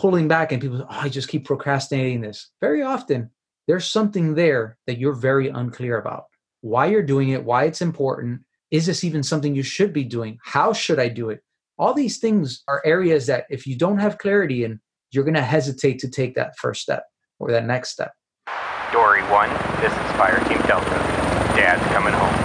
pulling back and people say, I just keep procrastinating this. Very often, there's something there that you're very unclear about. Why you're doing it, why it's important. Is this even something you should be doing? How should I do it? All these things are areas that if you don't have clarity in, you're going to hesitate to take that first step or that next step. Dory 1, this is Fire Team Delta. Dad's coming home.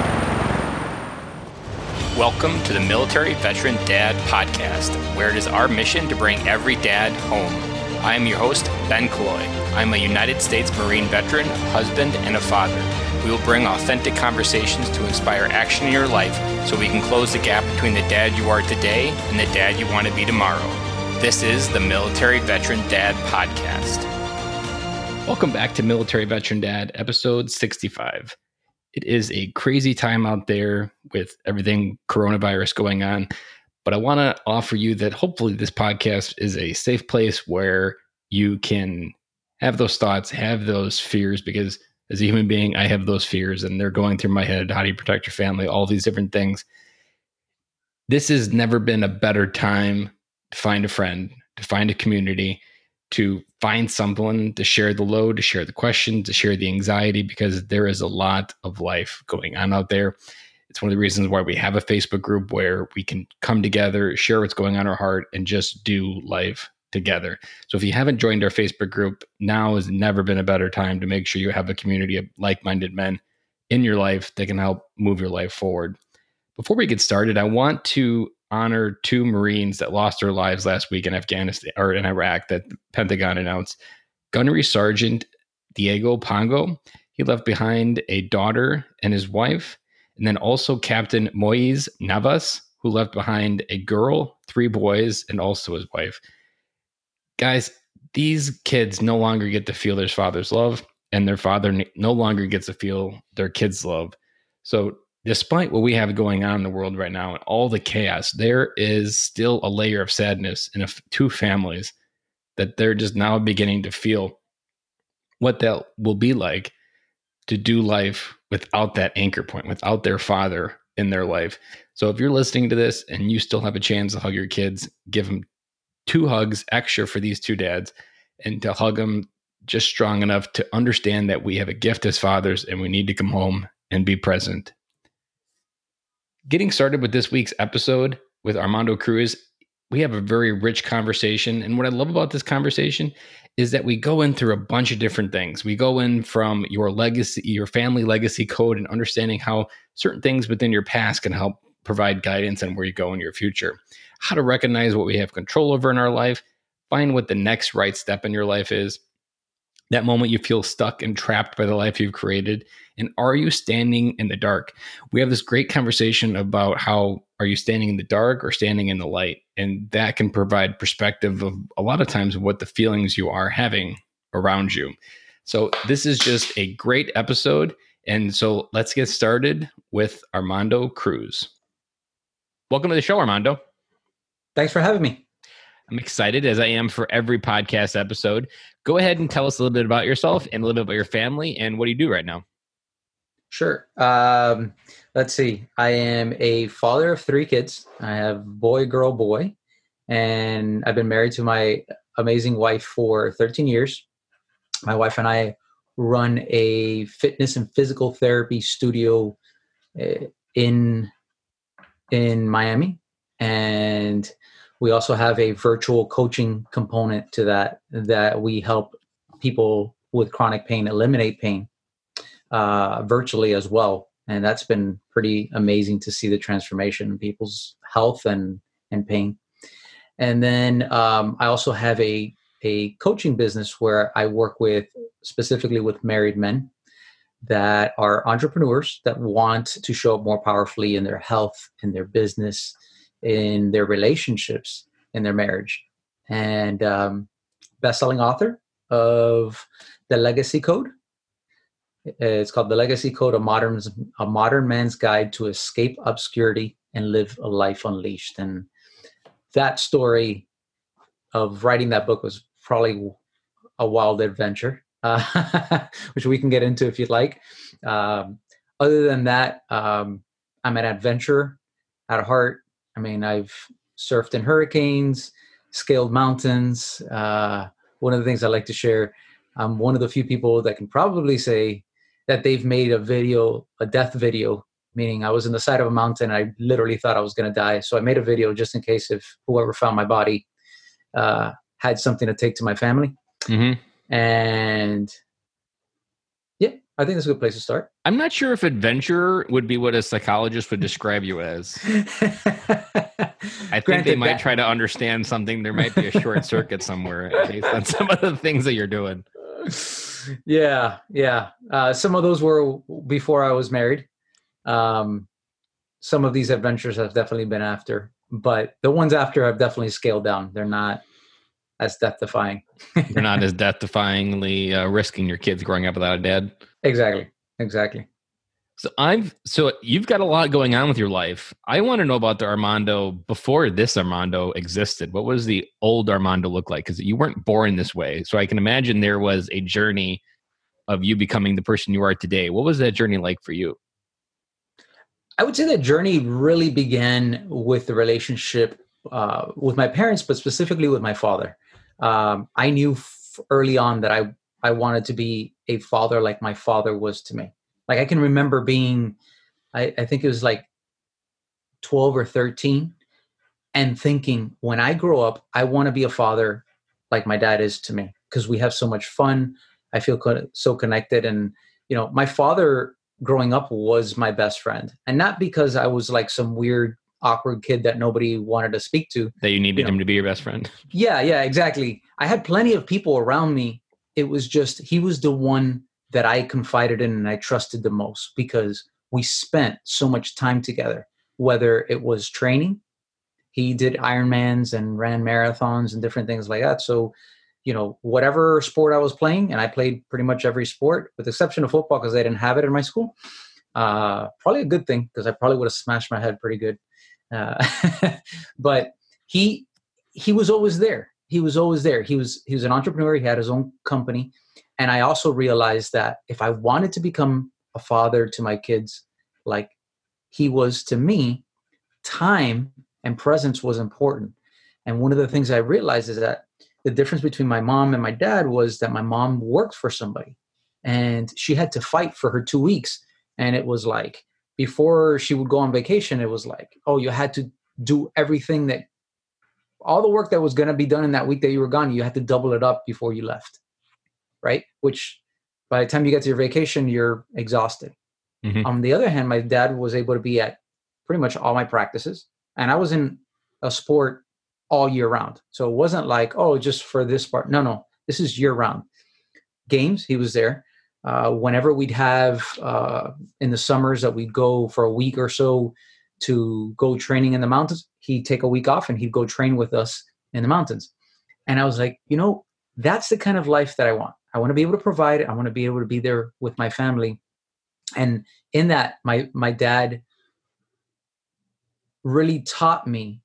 Welcome to the Military Veteran Dad Podcast, where it is our mission to bring every dad home. I am your host, Ben Killoy. I'm a United States Marine veteran, husband, and a father. We will bring authentic conversations to inspire action in your life so we can close the gap between the dad you are today and the dad you want to be tomorrow. This is the Military Veteran Dad Podcast. Welcome back to Military Veteran Dad, episode 65. It is a crazy time out there with everything coronavirus going on, but I want to offer you that hopefully this podcast is a safe place where you can have those thoughts, have those fears, because as a human being, I have those fears and they're going through my head. How do you protect your family? All these different things. This has never been a better time to find a friend, to find a community, to find someone to share the load, to share the questions, to share the anxiety, because there is a lot of life going on out there. It's one of the reasons why we have a Facebook group where we can come together, share what's going on our heart, and just do life together. So if you haven't joined our Facebook group, now has never been a better time to make sure you have a community of like-minded men in your life that can help move your life forward. Before we get started, I want to honor two Marines that lost their lives last week in Afghanistan or in Iraq that the Pentagon announced. Gunnery Sergeant Diego Pongo, he left behind a daughter and his wife, and then also Captain Moise Navas, who left behind a girl, 3 boys, and also his wife. Guys, these kids no longer get to feel their father's love, and their father no longer gets to feel their kids' love. So despite what we have going on in the world right now and all the chaos, there is still a layer of sadness in two families that they're just now beginning to feel what that will be like to do life without that anchor point, without their father in their life. So if you're listening to this and you still have a chance to hug your kids, give them 2 hugs extra for these 2 dads, and to hug them just strong enough to understand that we have a gift as fathers and we need to come home and be present. Getting started with this week's episode with Armando Cruz, we have a very rich conversation. And what I love about this conversation is that we go in through a bunch of different things. We go in from your legacy, your family legacy code, and understanding how certain things within your past can help provide guidance on where you go in your future. How to recognize what we have control over in our life, find what the next right step in your life is. That moment you feel stuck and trapped by the life you've created. And are you standing in the dark? We have this great conversation about how are you standing in the dark or standing in the light? And that can provide perspective of a lot of times what the feelings you are having around you. So this is just a great episode. And so let's get started with Armando Cruz. Welcome to the show, Armando. Thanks for having me. I'm excited, as I am for every podcast episode. Go ahead and tell us a little bit about yourself and a little bit about your family and what do you do right now? Sure. Let's see. I am a father of 3 kids. I have boy, girl, boy. And I've been married to my amazing wife for 13 years. My wife and I run a fitness and physical therapy studio in Miami. And we also have a virtual coaching component to that we help people with chronic pain eliminate pain virtually as well. And that's been pretty amazing to see the transformation in people's health and pain. And then I also have a coaching business where I work specifically with married men that are entrepreneurs that want to show up more powerfully in their health, in their business, in their relationships, in their marriage. And best-selling author of The Legacy Code. It's called The Legacy Code, a modern man's guide to escape obscurity and live a life unleashed. And that story of writing that book was probably a wild adventure, which we can get into if you'd like. Other than that, I'm an adventurer at heart. I mean, I've surfed in hurricanes. scaled mountains. One of the things I like to share, I'm one of the few people that can probably say that they've made a death video, meaning I was in the side of a mountain. I literally thought I was going to die. So I made a video just in case if whoever found my body had something to take to my family. Mm-hmm. And yeah, I think that's a good place to start. I'm not sure if adventure would be what a psychologist would describe you as. I think they might try to understand something. There might be a short circuit somewhere based on some of the things that you're doing. Yeah. Some of those were before I was married. Some of these adventures have definitely been after, but the ones after have definitely scaled down. They're not as death-defying. You're not as death-defyingly risking your kids growing up without a dad. Exactly. So you've got a lot going on with your life. I want to know about the Armando before this Armando existed. What was the old Armando look like? Because you weren't born this way. So I can imagine there was a journey of you becoming the person you are today. What was that journey like for you? I would say that journey really began with the relationship with my parents, but specifically with my father. I knew early on that I wanted to be a father like my father was to me. Like I can remember being, I think it was like 12 or 13 and thinking when I grow up, I want to be a father like my dad is to me because we have so much fun. I feel so connected. And, my father growing up was my best friend, and not because I was like some weird, awkward kid that nobody wanted to speak to. That you needed him to be your best friend. Yeah, exactly. I had plenty of people around me. It was just, he was the one that I confided in and I trusted the most because we spent so much time together, whether it was training. He did Ironmans and ran marathons and different things like that. So, whatever sport I was playing, and I played pretty much every sport with the exception of football because I didn't have it in my school. Probably a good thing because I probably would have smashed my head pretty good. But he was always there. He was an entrepreneur. He had his own company. And I also realized that if I wanted to become a father to my kids, like he was to me, time and presence was important. And one of the things I realized is that the difference between my mom and my dad was that my mom worked for somebody and she had to fight for her 2 weeks. And it was like, before she would go on vacation, it was like, oh, you had to do everything all the work that was going to be done in that week that you were gone, you had to double it up before you left. Right? Which by the time you get to your vacation, you're exhausted. Mm-hmm. On the other hand, my dad was able to be at pretty much all my practices. And I was in a sport all year round. So it wasn't like, oh, just for this part. No, this is year round. Games, he was there. Whenever we'd have in the summers that we'd go for a week or so to go training in the mountains, he'd take a week off and he'd go train with us in the mountains. And I was like, that's the kind of life that I want. I want to be able to provide. I want to be able to be there with my family. And in that, my dad really taught me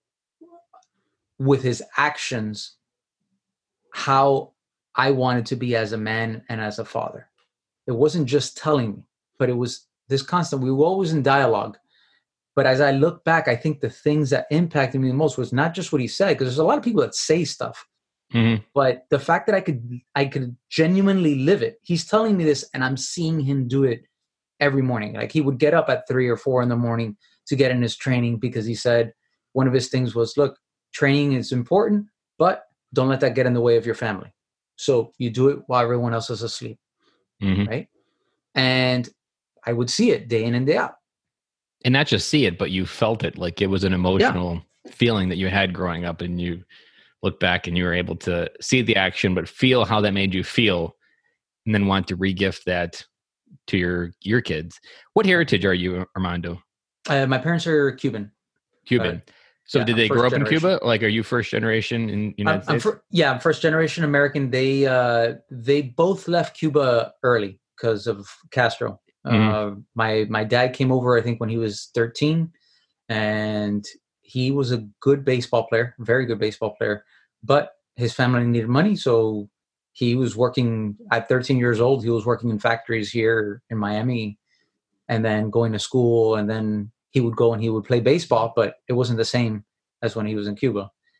with his actions how I wanted to be as a man and as a father. It wasn't just telling me, but it was this constant, we were always in dialogue. But as I look back, I think the things that impacted me the most was not just what he said, because there's a lot of people that say stuff. Mm-hmm. But the fact that I could genuinely live it. He's telling me this and I'm seeing him do it every morning. Like he would get up at 3 or 4 in the morning to get in his training because he said one of his things was, look, training is important, but don't let that get in the way of your family. So you do it while everyone else is asleep. Mm-hmm. Right? And I would see it day in and day out. And not just see it, but you felt it. Like it was an emotional feeling that you had growing up, and you look back and you were able to see the action, but feel how that made you feel, and then want to regift that to your kids. What heritage are you, Armando? My parents are Cuban. So did they grow up in Cuba? Like, are you first generation in United States? I'm first generation American. They both left Cuba early because of Castro. Mm-hmm. My dad came over, I think, when he was 13, and he was a good baseball player, very good baseball player, but his family needed money. So he was working at 13 years old. He was working in factories here in Miami and then going to school. And then he would go and he would play baseball, but it wasn't the same as when he was in Cuba.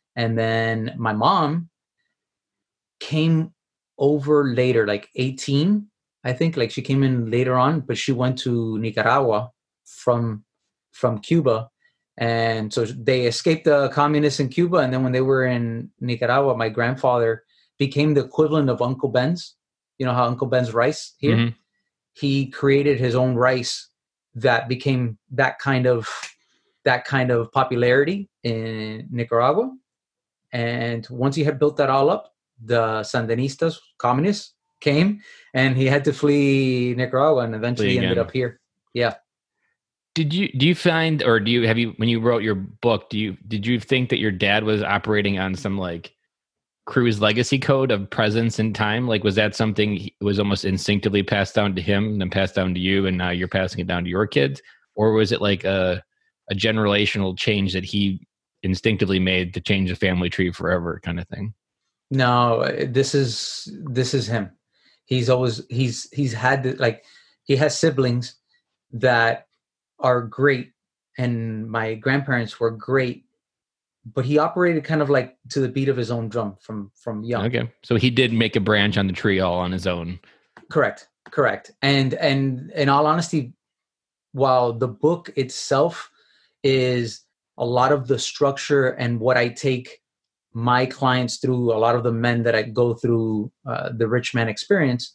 And then my mom came over later, like 18, I think. Like she came in later on, but she went to Nicaragua from Cuba. And so they escaped the communists in Cuba. And then when they were in Nicaragua, my grandfather became the equivalent of Uncle Ben's. You know how Uncle Ben's rice here? Mm-hmm. He created his own rice that became that kind of popularity in Nicaragua. And once he had built that all up, the Sandinistas, communists, came, and he had to flee Nicaragua, and eventually ended up here. Yeah. Do you find, or when you wrote your book, did you think that your dad was operating on some like Cruise legacy code of presence and time? Like, was that something was almost instinctively passed down to him and then passed down to you, and now you're passing it down to your kids? Or was it like a generational change that he instinctively made to change the family tree forever kind of thing? No, this is him. He's had, like, he has siblings that are great, and my grandparents were great, but he operated kind of like to the beat of his own drum from young. Okay. So he did make a branch on the tree all on his own. Correct. And in all honesty, while the book itself is a lot of the structure and what I take my clients through, a lot of the men that I go through the rich man experience,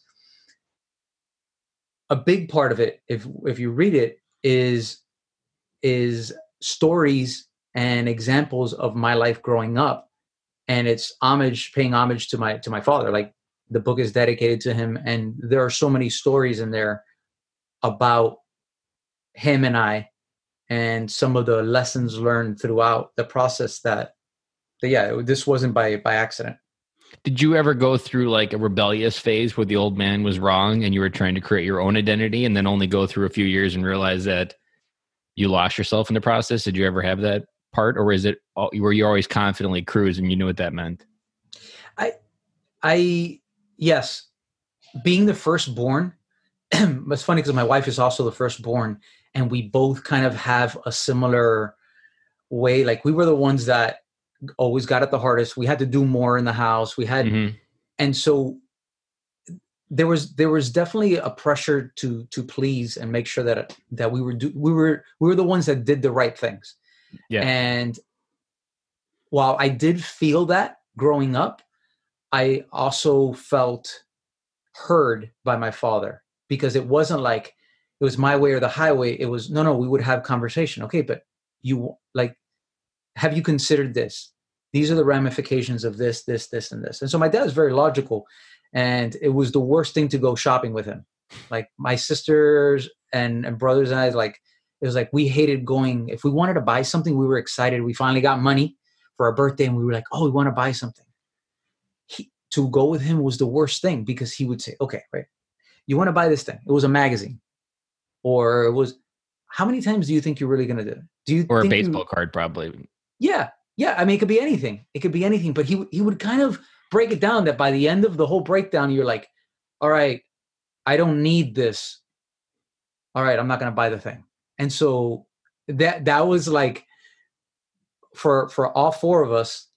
a big part of it, if you read it, is stories and examples of my life growing up, and it's paying homage to my father. Like, the book is dedicated to him, and there are so many stories in there about him and I, and some of the lessons learned throughout the process that this wasn't by accident. Did you ever go through like a rebellious phase where the old man was wrong and you were trying to create your own identity, and then only go through a few years and realize that you lost yourself in the process? Did you ever have that part, or were you always confidently Cruz and you knew what that meant? Yes, being the firstborn. It's funny because my wife is also the firstborn, and we both kind of have a similar way. Like, we were the ones that always got it the hardest. We had to do more in the house. We had, and so there was definitely a pressure to please and make sure that we were the ones that did the right things. Yeah. And while I did feel that growing up, I also felt heard by my father, because it wasn't like it was my way or the highway. It was, no, we would have conversation. Okay, but have you considered this? These are the ramifications of this, and this. And so my dad is very logical, and it was the worst thing to go shopping with him. Like, my sisters and brothers and I, like, it was like we hated going. If we wanted to buy something, we were excited. We finally got money for our birthday, and we were like, oh, we want to buy something. To go with him was the worst thing, because he would say, okay, right, you want to buy this thing. It was a magazine, or it was, how many times do you think you're really going to do it? Or a baseball card, probably. Yeah. I mean, it could be anything. But he would kind of break it down that by the end of the whole breakdown, you're like, all right, I don't need this. All right, I'm not going to buy the thing. And so that was like, for all four of us,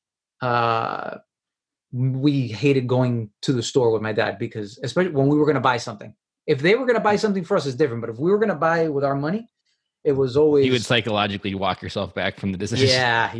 we hated going to the store with my dad, because especially when we were going to buy something. If they were going to buy something for us, it's different. But if we were going to buy with our money, it was always, you would psychologically walk yourself back from the decision. Yeah.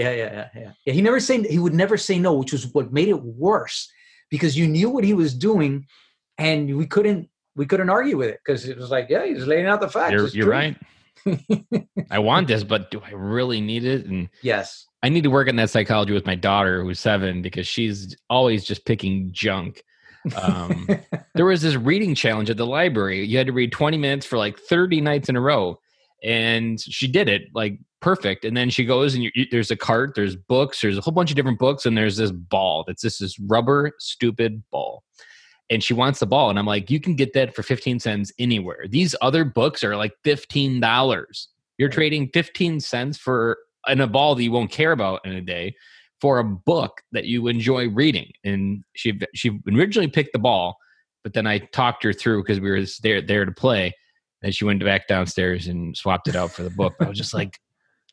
He would never say no, which was what made it worse, because you knew what he was doing, and we couldn't argue with it, because it was like, yeah, he's laying out the facts. You're right. I want this, but do I really need it? And yes, I need to work on that psychology with my daughter, who's 7, because she's always just picking junk. There was this reading challenge at the library. You had to read 20 minutes for like 30 nights in a row. And she did it like perfect. And then she goes, and there's a cart, there's books, there's a whole bunch of different books, and there's this ball that's this rubber stupid ball. And she wants the ball. And I'm like, you can get that for 15 cents anywhere. These other books are like $15. You're trading 15 cents for a ball that you won't care about in a day for a book that you enjoy reading. And she originally picked the ball, but then I talked her through, because we were there to play. And she went back downstairs and swapped it out for the book. But I was just like,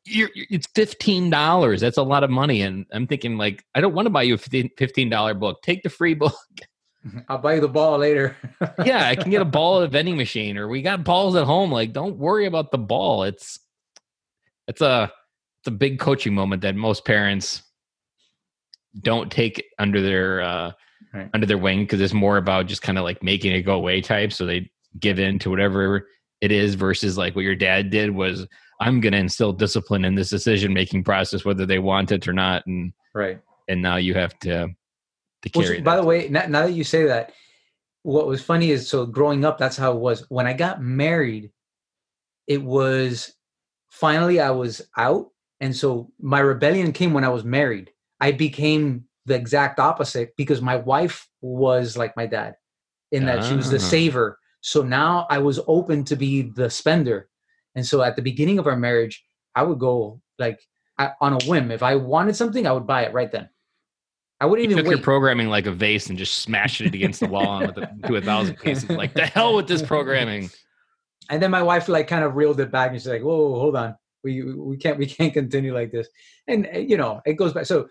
it's $15. That's a lot of money. And I'm thinking, like, I don't want to buy you a $15 book. Take the free book. I'll buy you the ball later. Yeah, I can get a ball at a vending machine, or we got balls at home. Like, don't worry about the ball. It's a big coaching moment that most parents don't take under their wing, because it's more about just kind of like making it go away type. So they give in to whatever it is, versus like what your dad did was, I'm going to instill discipline in this decision-making process, whether they want it or not. And right. And now you have to carry that. By the way, now that you say that, what was funny is, so growing up, that's how it was. When I got married, it was finally I was out. And so my rebellion came when I was married. I became the exact opposite, because my wife was like my dad in that she was the saver. So now I was open to be the spender. And so at the beginning of our marriage, I would go like on a whim. If I wanted something, I would buy it right then. I wouldn't even wait. Your programming like a vase and just smashed it against the wall to 1,000 pieces. Like, the hell with this programming. And then my wife like kind of reeled it back and she's like, "Whoa, hold on. We can't continue like this." And it goes back. So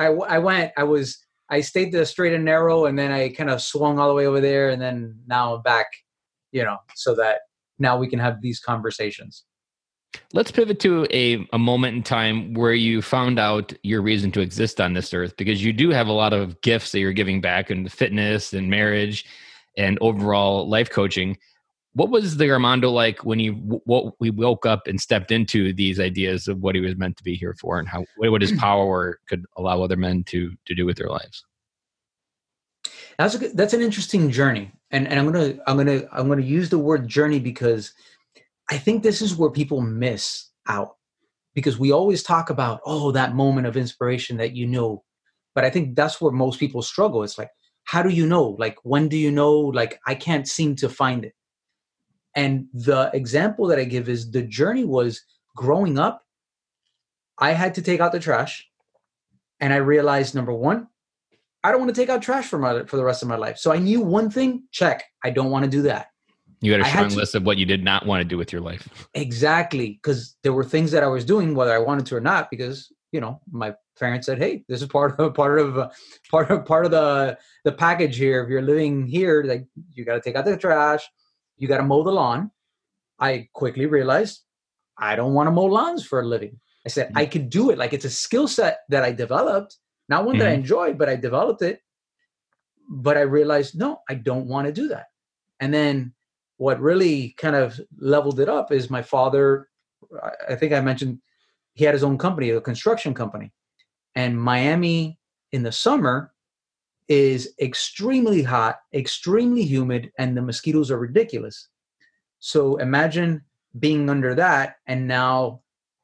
I stayed the straight and narrow, and then I kind of swung all the way over there, and then now I'm back, so that now we can have these conversations. Let's pivot to a moment in time where you found out your reason to exist on this earth, because you do have a lot of gifts that you're giving back in fitness and marriage and overall life coaching. What was the Armando like when we woke up and stepped into these ideas of what he was meant to be here for, and what his power could allow other men to do with their lives? That's an interesting journey, and I'm gonna use the word journey because I think this is where people miss out, because we always talk about, that moment of inspiration that but I think that's where most people struggle. It's like, how do you know? Like, when do you know? Like, I can't seem to find it. And the example that I give is the journey was growing up. I had to take out the trash, and I realized, number one, I don't want to take out trash for the rest of my life. So I knew one thing, check. I don't want to do that. You had a strong list of what you did not want to do with your life. Exactly. Because there were things that I was doing, whether I wanted to or not, because, my parents said, "Hey, this is part of the package here. If you're living here, like, you got to take out the trash. You got to mow the lawn." I quickly realized I don't want to mow lawns for a living. I said, I could do it. Like, it's a skill set that I developed, not one that I enjoyed, but I developed it. But I realized, no, I don't want to do that. And then what really kind of leveled it up is my father. I think I mentioned he had his own company, a construction company. And Miami in the summer is extremely hot, extremely humid, and the mosquitoes are ridiculous. So imagine being under that, and now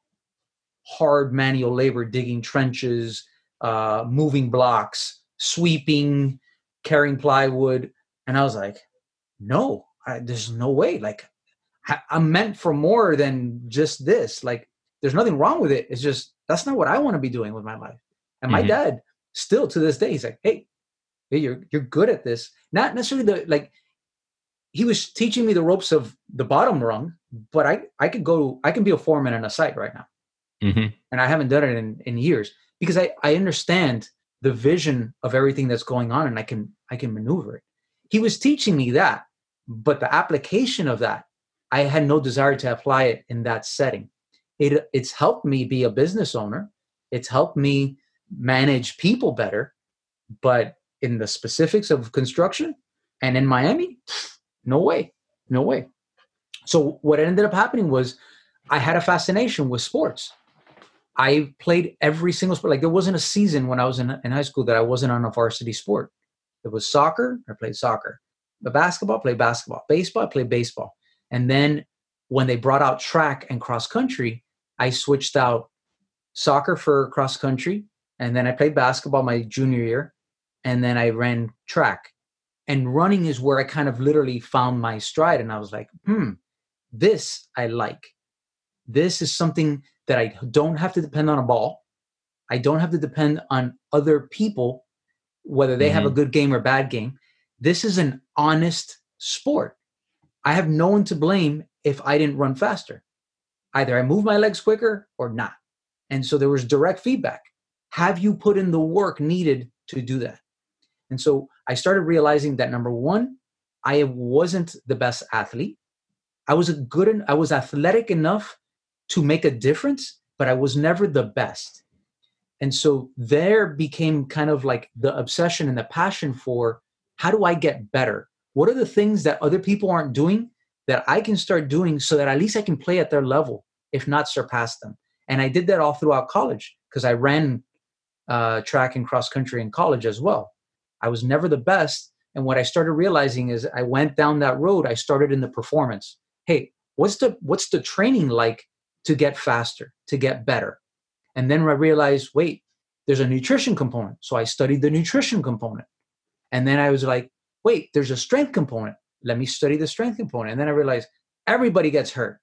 hard manual labor, digging trenches, moving blocks, sweeping, carrying plywood. And I was like, no, there's no way. Like, I'm meant for more than just this. Like, there's nothing wrong with it. It's just, that's not what I want to be doing with my life. And my dad still to this day, he's like, hey, you're good at this. Not necessarily he was teaching me the ropes of the bottom rung, but I can be a foreman on a site right now. And I haven't done it in years, because I understand the vision of everything that's going on, and I can maneuver it. He was teaching me that, but the application of that, I had no desire to apply it in that setting. It's helped me be a business owner. It's helped me manage people better, but in the specifics of construction and in Miami, no way. So what ended up happening was I had a fascination with sports. I played every single sport. Like, there wasn't a season when I was in high school that I wasn't on a varsity sport. It was soccer, I played soccer. The basketball, I played basketball. Baseball, I played baseball. And then when they brought out track and cross country, I switched out soccer for cross country. And then I played basketball my junior year. And then I ran track. And running is where I kind of literally found my stride. And I was like, this I like. This is something that I don't have to depend on a ball. I don't have to depend on other people, whether they have a good game or bad game. This is an honest sport. I have no one to blame if I didn't run faster. Either I move my legs quicker or not. And so there was direct feedback. Have you put in the work needed to do that? And so I started realizing that, number one, I wasn't the best athlete. I was athletic enough to make a difference, but I was never the best. And so there became kind of like the obsession and the passion for, how do I get better? What are the things that other people aren't doing that I can start doing so that at least I can play at their level, if not surpass them? And I did that all throughout college, because I ran track and cross country in college as well. I was never the best. And what I started realizing is, I went down that road. I started in the performance. Hey, what's the training like to get faster, to get better? And then I realized, wait, there's a nutrition component. So I studied the nutrition component. And then I was like, wait, there's a strength component. Let me study the strength component. And then I realized everybody gets hurt.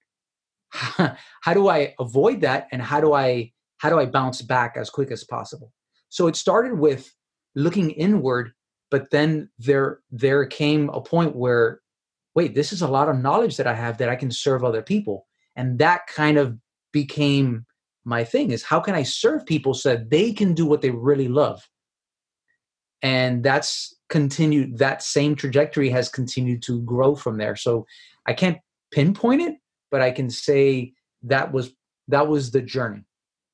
How do I avoid that? And how do I bounce back as quick as possible? So it started with looking inward, but then there came a point where, wait, this is a lot of knowledge that I have that I can serve other people. And that kind of became my thing, is how can I serve people so that they can do what they really love? And that's continued. That same trajectory has continued to grow from there. So I can't pinpoint it, but I can say that was the journey.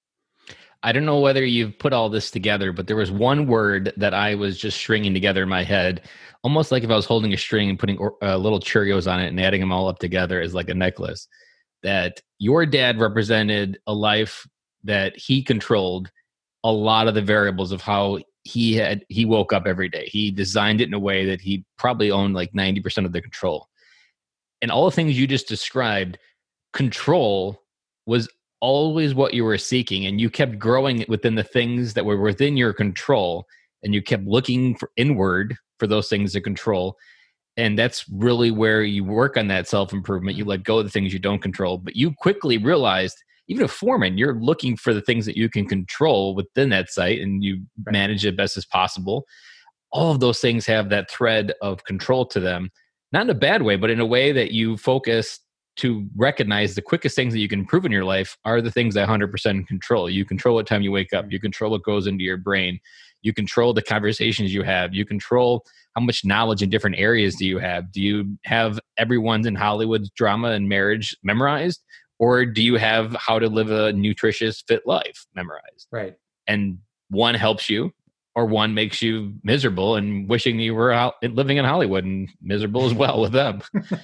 I don't know whether you've put all this together, but there was one word that I was just stringing together in my head, almost like if I was holding a string and putting little Cheerios on it and adding them all up together as like a necklace, that your dad represented a life that he controlled a lot of the variables of how he woke up every day. He designed it in a way that he probably owned like 90% of the control. And all the things you just described, control was always what you were seeking, and you kept growing within the things that were within your control, and you kept looking inward for those things to control. And that's really where you work on that self-improvement. You let go of the things you don't control, but you quickly realized, even a foreman, you're looking for the things that you can control within that site, and you manage it best as possible. All of those things have that thread of control to them, not in a bad way, but in a way that you focus to recognize the quickest things that you can improve in your life are the things that 100% control. You control what time you wake up. You control what goes into your brain. You control the conversations you have. You control how much knowledge in different areas do you have. Do you have everyone's in Hollywood's drama and marriage memorized? Or do you have how to live a nutritious, fit life memorized? Right. And one helps you, or one makes you miserable and wishing you were out living in Hollywood and miserable as well with them.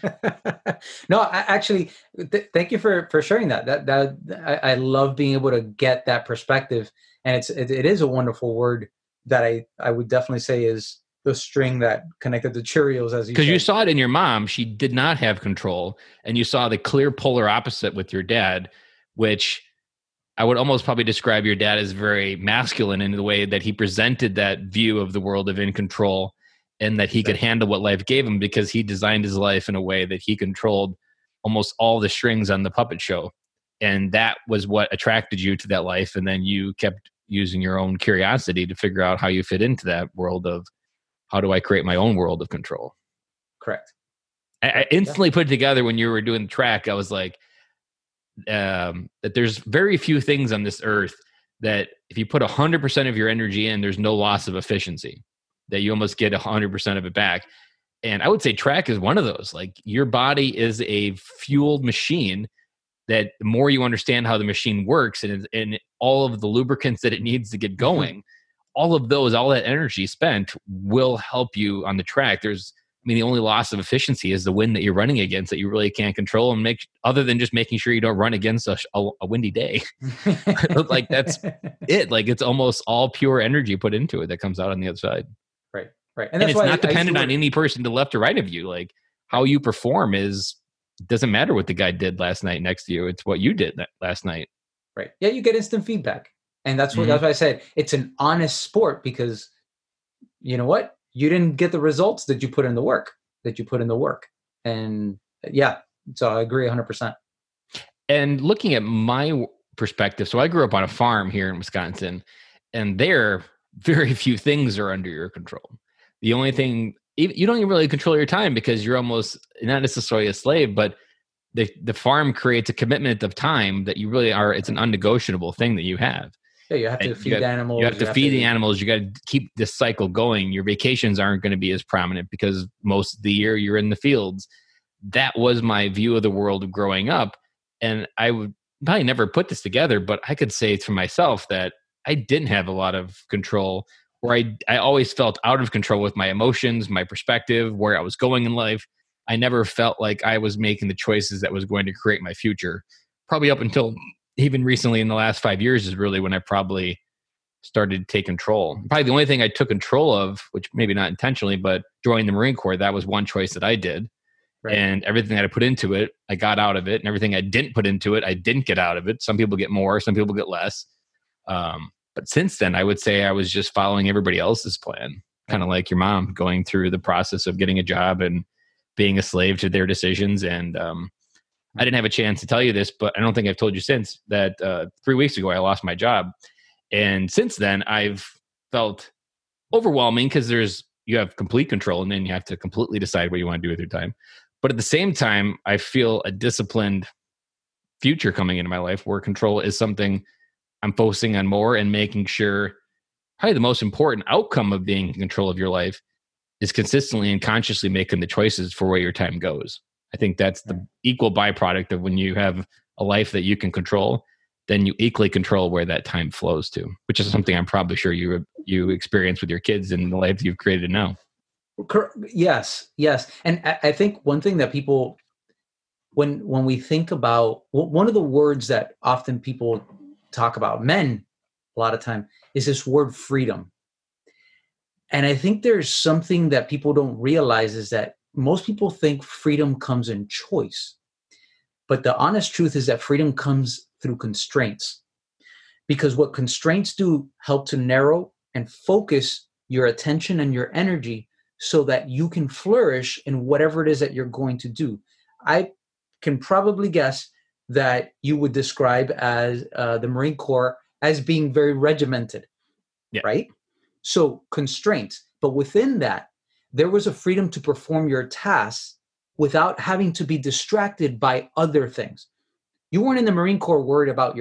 No, thank you for sharing that. I love being able to get that perspective. And it is a wonderful word that I would definitely say is the string that connected the Cheerios, as you said. Because you saw it in your mom. She did not have control. And you saw the clear polar opposite with your dad, which I would almost probably describe your dad as very masculine in the way that he presented that view of the world of in control, and that he could handle what life gave him, because he designed his life in a way that he controlled almost all the strings on the puppet show. And that was what attracted you to that life. And then you kept using your own curiosity to figure out how you fit into that world of, how do I create my own world of control? Correct. I instantly put it together when you were doing the track. I was like, that there's very few things on this earth that if you put 100% of your energy in, there's no loss of efficiency, that you almost get 100% of it back. And I would say track is one of those. Like, your body is a fueled machine that the more you understand how the machine works and all of the lubricants that it needs to get going, all that energy spent will help you on the track. The only loss of efficiency is the wind that you're running against that you really can't control and other than just making sure you don't run against a windy day. Like, that's it. Like, it's almost all pure energy put into it that comes out on the other side. Right. And it's not dependent on any person to the left or right of you. Like, how you perform doesn't matter what the guy did last night next to you. It's what you did last night. Right. Yeah. You get instant feedback. And that's why I said it's an honest sport, because you know what? You didn't get the results that you put in the work. And yeah, so I agree 100%. And looking at my perspective, so I grew up on a farm here in Wisconsin, and there, very few things are under your control. The only thing, you don't even really control your time, because you're almost not necessarily a slave, but the farm creates a commitment of time that you really are. It's an unnegotiable thing that you have. Yeah, you have to feed animals. You have to feed the animals. You got to keep this cycle going. Your vacations aren't going to be as prominent because most of the year you're in the fields. That was my view of the world growing up. And I would probably never put this together, but I could say for myself that I didn't have a lot of control, or I always felt out of control with my emotions, my perspective, where I was going in life. I never felt like I was making the choices that was going to create my future. Probably up until even recently in the last 5 years is really when I probably started to take control. Probably the only thing I took control of, which maybe not intentionally, but joining the Marine Corps, that was one choice that I did. Right. And everything that I put into it, I got out of it. And everything I didn't put into it, I didn't get out of it. Some people get more, some people get less. But since then, I would say I was just following everybody else's plan, kind of like your mom, going through the process of getting a job and being a slave to their decisions. And I didn't have a chance to tell you this, but I don't think I've told you since that 3 weeks ago, I lost my job. And since then, I've felt overwhelming because you have complete control and then you have to completely decide what you want to do with your time. But at the same time, I feel a disciplined future coming into my life where control is something I'm focusing on more and making sure probably the most important outcome of being in control of your life is consistently and consciously making the choices for where your time goes. I think that's the equal byproduct of when you have a life that you can control, then you equally control where that time flows to, which is something I'm probably sure you experience with your kids and the life you've created now. Yes. And I think one thing that people, when we think about, one of the words that often people talk about, men a lot of time, is this word freedom. And I think there's something that people don't realize is that most people think freedom comes in choice. But the honest truth is that freedom comes through constraints. Because what constraints do help to narrow and focus your attention and your energy so that you can flourish in whatever it is that you're going to do. I can probably guess that you would describe as the Marine Corps as being very regimented, right? So constraints, but within that, there was a freedom to perform your tasks without having to be distracted by other things. You weren't in the Marine Corps worried about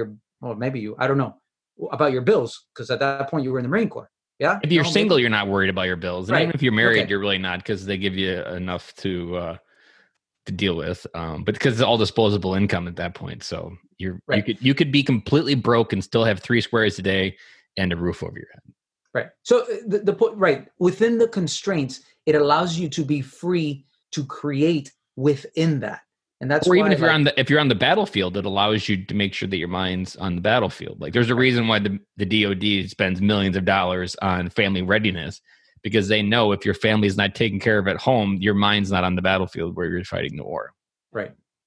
about your bills, because at that point you were in the Marine Corps. Yeah. If you're single, you're not worried about your bills. And even if you're married, you're really not, because they give you enough to deal with. But because it's all disposable income at that point. So you could be completely broke and still have 3 squares a day and a roof over your head. Right. So within the constraints, it allows you to be free to create within that. And that's or even if you're on the battlefield, it allows you to make sure that your mind's on the battlefield. Like there's a reason why the DoD spends millions of dollars on family readiness, because they know if your family's not taken care of at home, your mind's not on the battlefield where you're fighting the war. Right.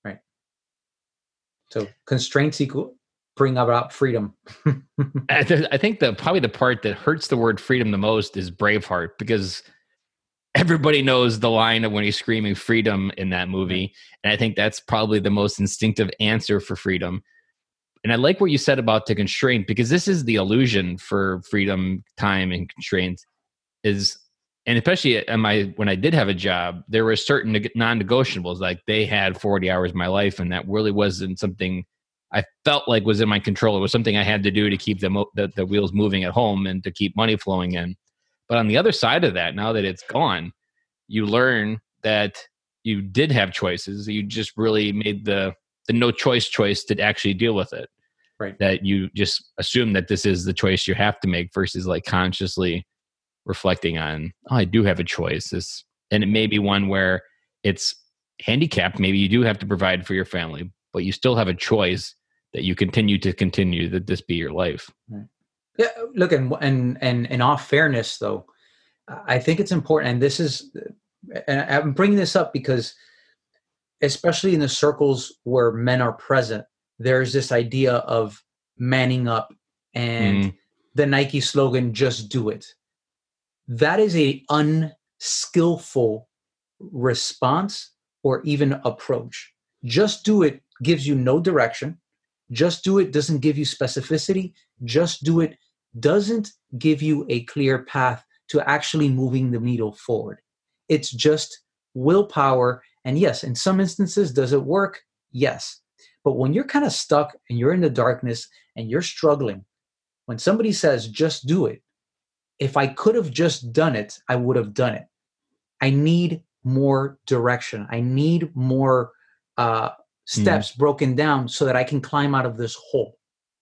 So constraints bring about freedom. I think probably the part that hurts the word freedom the most is Braveheart, because everybody knows the line of when he's screaming freedom in that movie. And I think that's probably the most instinctive answer for freedom. And I like what you said about the constraint, because this is the illusion for freedom, time, and constraints is, and especially when I did have a job, there were certain non-negotiables, like they had 40 hours of my life. And that really wasn't something I felt like was in my control. It was something I had to do to keep the wheels moving at home and to keep money flowing in. But on the other side of that, now that it's gone, you learn that you did have choices. You just really made the no choice to actually deal with it. Right. That you just assume that this is the choice you have to make versus like consciously reflecting on, I do have a choice. And it may be one where it's handicapped. Maybe you do have to provide for your family, but you still have a choice that you continue that this be your life. Right. Yeah, look, and in all fairness, though, I think it's important, and I'm bringing this up because, especially in the circles where men are present, there's this idea of manning up and the Nike slogan, just do it. That is a unskillful response or even approach. Just do it gives you no direction. Just do it doesn't give you specificity. Just do it doesn't give you a clear path to actually moving the needle forward. It's just willpower. And yes, in some instances, does it work? Yes. But when you're kind of stuck and you're in the darkness and you're struggling, when somebody says, just do it, if I could have just done it, I would have done it. I need more direction. I need more steps broken down so that I can climb out of this hole.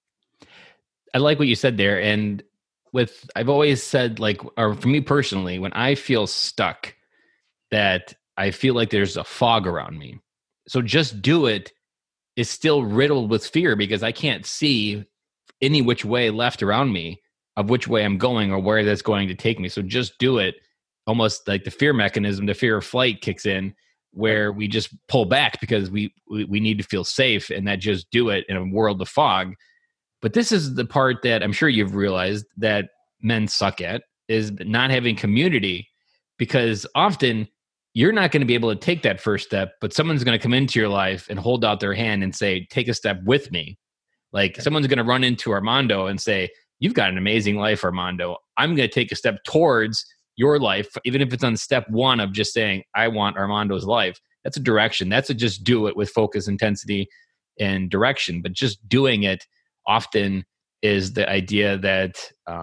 I like what you said there. And I've always said, like, or for me personally, when I feel stuck, that I feel like there's a fog around me. So just do it is still riddled with fear because I can't see any which way left around me of which way I'm going or where that's going to take me. So just do it. Almost like the fear mechanism, the fear of flight kicks in, where we just pull back because we need to feel safe, and that just do it in a world of fog. But this is the part that I'm sure you've realized that men suck at, is not having community, because often you're not going to be able to take that first step, but someone's going to come into your life and hold out their hand and say, take a step with me. Like someone's going to run into Armando and say, you've got an amazing life, Armando. I'm going to take a step towards your life, even if it's on step one of just saying, I want Armando's life. That's a direction. That's a just do it with focus, intensity, and direction. But just doing it often is the idea that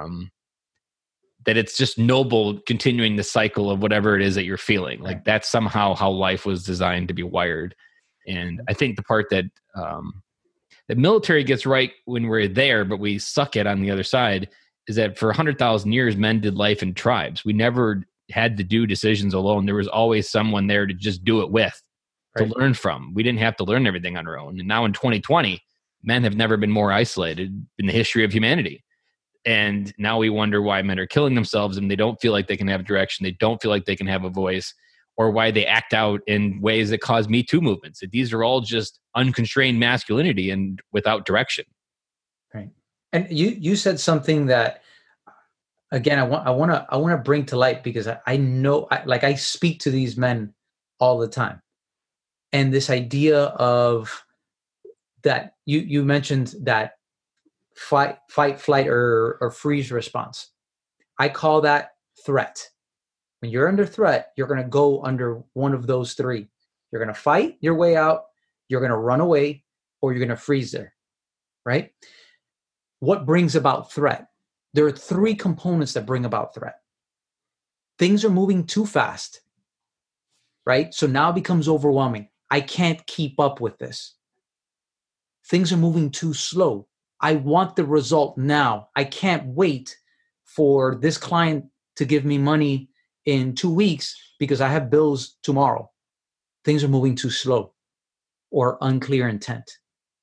that it's just noble continuing the cycle of whatever it is that you're feeling. Like that's somehow how life was designed to be wired. And I think the part that the military gets right when we're there, but we suck at on the other side, is that for 100,000 years, men did life in tribes. We never had to do decisions alone. There was always someone there to just do it with, to learn from. We didn't have to learn everything on our own. And now in 2020, men have never been more isolated in the history of humanity. And now we wonder why men are killing themselves and they don't feel like they can have direction. They don't feel like they can have a voice, or why they act out in ways that cause Me Too movements. These are all just unconstrained masculinity and without direction. Right. And you said something that, again, I want to bring to light, because I know, I speak to these men all the time. And this idea of that, you mentioned that fight, flight, or freeze response. I call that threat. When you're under threat, you're going to go under one of those three. You're going to fight your way out, you're going to run away, or you're going to freeze there, right? What brings about threat? There are three components that bring about threat. Things are moving too fast, right? So now it becomes overwhelming. I can't keep up with this. Things are moving too slow. I want the result now. I can't wait for this client to give me money in 2 weeks because I have bills tomorrow. Things are moving too slow, or unclear intent.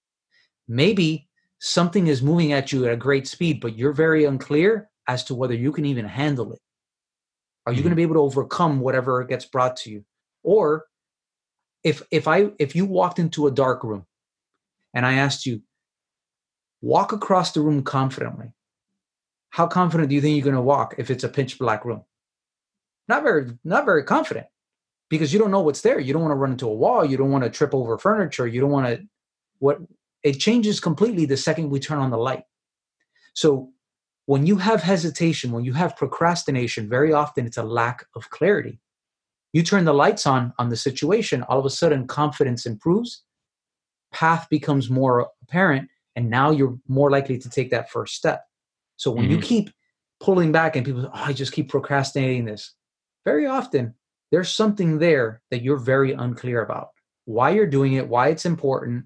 Maybe something is moving at you at a great speed, but you're very unclear as to whether you can even handle it. Are you going to be able to overcome whatever gets brought to you? Or if you walked into a dark room and I asked you, walk across the room confidently, how confident do you think you're going to walk if it's a pitch black room? Not very confident, because you don't know what's there. You don't want to run into a wall. You don't want to trip over furniture. You don't want to, it changes completely the second we turn on the light. So when you have hesitation, when you have procrastination, very often it's a lack of clarity. You turn the lights on the situation, all of a sudden confidence improves, path becomes more apparent, and now you're more likely to take that first step. So when you keep pulling back and people say, I just keep procrastinating this, very often there's something there that you're very unclear about. Why you're doing it, why it's important.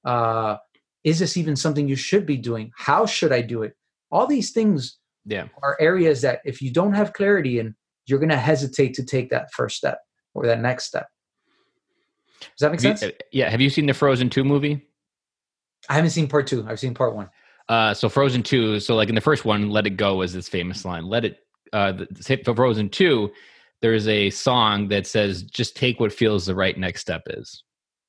Is this even something you should be doing? How should I do it? All these things are areas that if you don't have clarity in, you're going to hesitate to take that first step or that next step. Does that make sense? Have you seen the Frozen 2 movie? I haven't seen part 2. I've seen part 1. So Frozen 2, so like in the first one, let it go was this famous line. For Frozen 2, there's a song that says, just take what feels the right next step is.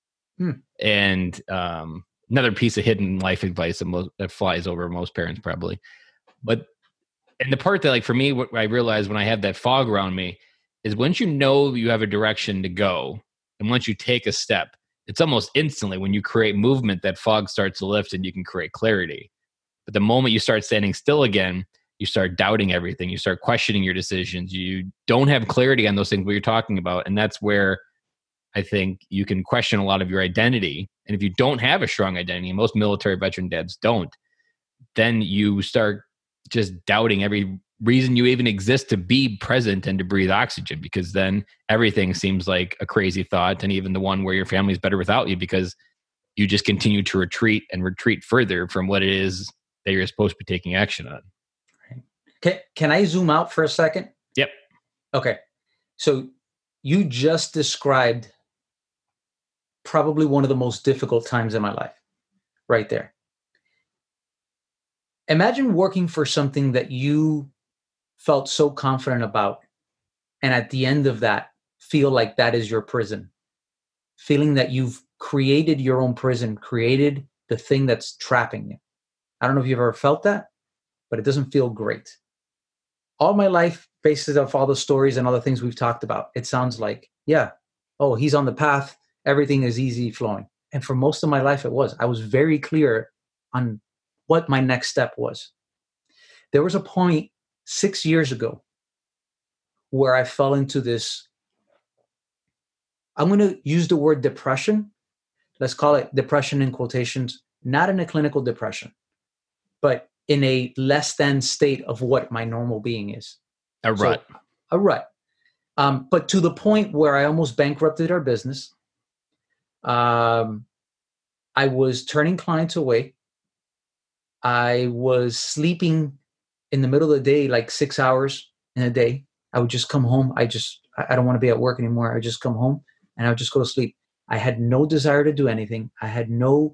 And another piece of hidden life advice that flies over most parents probably. And the part that, like, for me, what I realize when I have that fog around me is once you know you have a direction to go, and once you take a step, it's almost instantly when you create movement, that fog starts to lift and you can create clarity. But the moment you start standing still again, you start doubting everything. You start questioning your decisions. You don't have clarity on those things what you're talking about. And that's where I think you can question a lot of your identity And if you don't have a strong identity, most military veteran dads don't, then you start just doubting every reason you even exist to be present and to breathe oxygen, because then everything seems like a crazy thought, and even the one where your family's better without you, because you just continue to retreat and retreat further from what it is that you're supposed to be taking action on. Can I zoom out for a second? Yep. Okay. So you just described probably one of the most difficult times in my life right there. Imagine working for something that you felt so confident about, and at the end of that, feel like that is your prison. Feeling that you've created your own prison, created the thing that's trapping you. I don't know if you've ever felt that, but it doesn't feel great. All my life, based off all the stories and all the things we've talked about, it sounds like, yeah, oh, he's on the path. Everything is easy flowing. And for most of my life, it was. I was very clear on what my next step was. There was a point 6 years ago where I fell into this, I'm going to use the word depression. Let's call it depression in quotations, not in a clinical depression, but in a less than state of what my normal being is. A rut. So, a rut. But to the point where I almost bankrupted our business. I was turning clients away. I was sleeping in the middle of the day, like 6 hours in a day. I would just come home. I don't want to be at work anymore. I would just come home and I would just go to sleep. I had no desire to do anything. I had no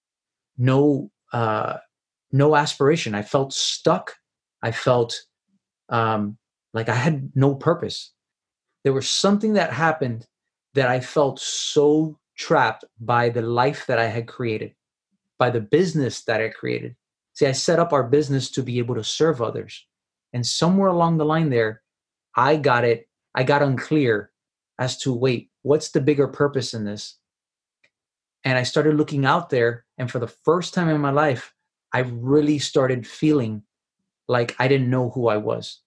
aspiration. I felt stuck. I felt like I had no purpose. There was something that happened that I felt so trapped by the life that I had created, by the business that I created. See, I set up our business to be able to serve others. And somewhere along the line there, I got unclear as to, wait, what's the bigger purpose in this? And I started looking out there. And for the first time in my life, I really started feeling like I didn't know who I was.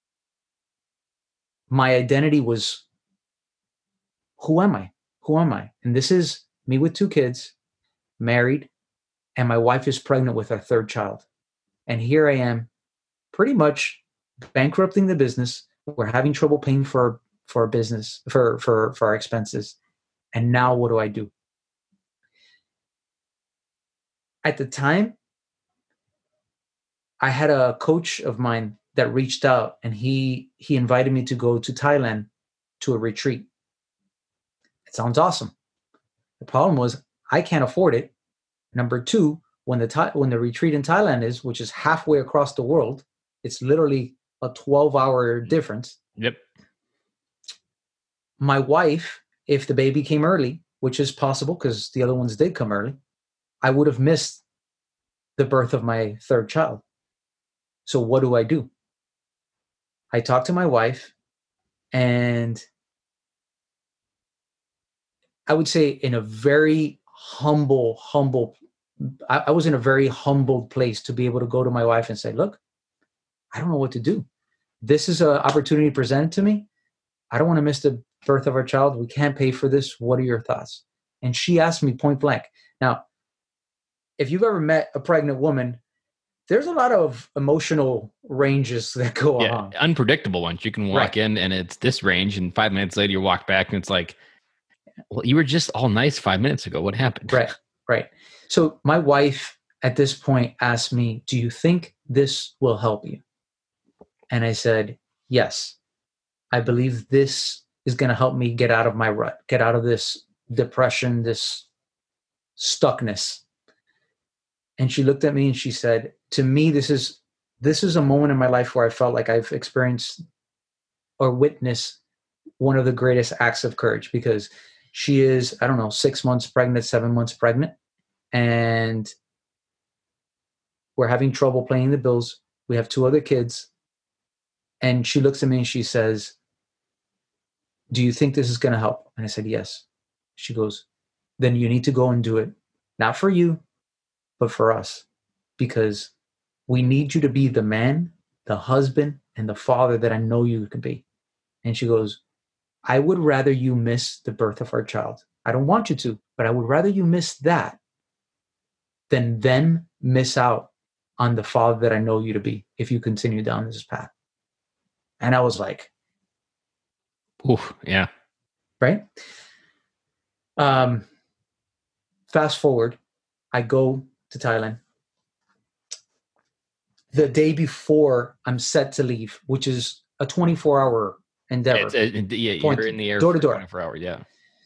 My identity was, who am I? Who am I? And this is me with 2 kids, married, and my wife is pregnant with our 3rd child. And here I am, pretty much bankrupting the business. We're having trouble paying for our business, for our expenses. And now what do I do? At the time, I had a coach of mine that reached out, and he invited me to go to Thailand to a retreat. It sounds awesome. The problem was I can't afford it. Number 2, when the retreat in Thailand is, which is halfway across the world, it's literally a 12-hour difference. Yep. My wife, if the baby came early, which is possible because the other ones did come early, I would have missed the birth of my 3rd child. So what do? I talked to my wife, and I would say in a very humble, I was in a very humbled place to be able to go to my wife and say, look, I don't know what to do. This is an opportunity presented to me. I don't want to miss the birth of our child. We can't pay for this. What are your thoughts? And she asked me point blank. Now, if you've ever met a pregnant woman, there's a lot of emotional ranges that go on. Unpredictable ones. You can walk in and it's this range, and 5 minutes later you walk back and it's like, well, you were just all nice 5 minutes ago. What happened? Right. So my wife at this point asked me, do you think this will help you? And I said, yes, I believe this is going to help me get out of my rut, get out of this depression, this stuckness. And she looked at me and she said, to me, this is a moment in my life where I felt like I've experienced or witnessed one of the greatest acts of courage, because she is, 6 months pregnant, 7 months pregnant. And we're having trouble paying the bills. We have 2 other kids. And she looks at me and she says, do you think this is going to help? And I said, yes. She goes, then you need to go and do it. Not for you, but for us. Because we need you to be the man, the husband, and the father that I know you can be. And she goes, I would rather you miss the birth of our child. I don't want you to, but I would rather you miss that than them miss out on the father that I know you to be if you continue down this path. And I was like, oof, yeah. Right? Fast forward, I go to Thailand. The day before I'm set to leave, which is a 24-hour endeavor. You're in the air door for to door. 24 hours, yeah.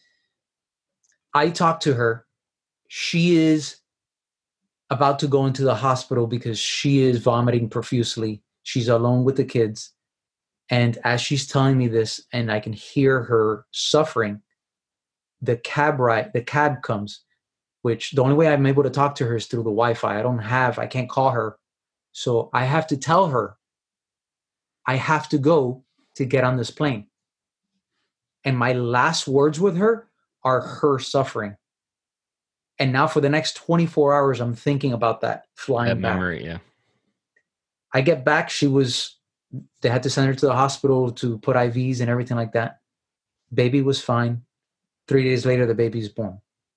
I talked to her. She is about to go into the hospital because she is vomiting profusely. She's alone with the kids. And as she's telling me this, and I can hear her suffering, the cab comes, which the only way I'm able to talk to her is through the Wi-Fi. I can't call her. So I have to tell her, I have to go to get on this plane. And my last words with her are her suffering. And now for the next 24 hours, I'm thinking about that flying back. Memory, yeah. I get back. They had to send her to the hospital to put IVs and everything like that. Baby was fine. 3 days later, the baby's born.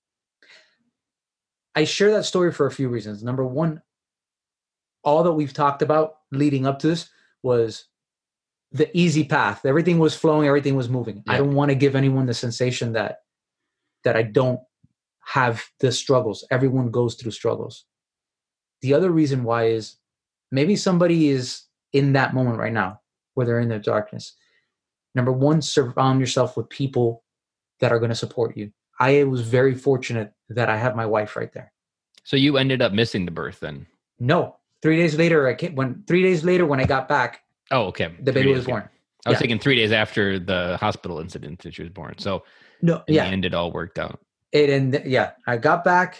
I share that story for a few reasons. Number one, all that we've talked about leading up to this was the easy path. Everything was flowing. Everything was moving. Yeah. I don't want to give anyone the sensation that I don't have the struggles. Everyone goes through struggles. The other reason why is maybe somebody is in that moment right now where they're in their darkness. Number one, surround yourself with people that are going to support you. I was very fortunate that I have my wife right there. So you ended up missing the birth then? No. 3 days later, when I got back, oh, okay, the baby was born. I was thinking 3 days after the hospital incident that she was born. So no, in the end, it all worked out. I got back.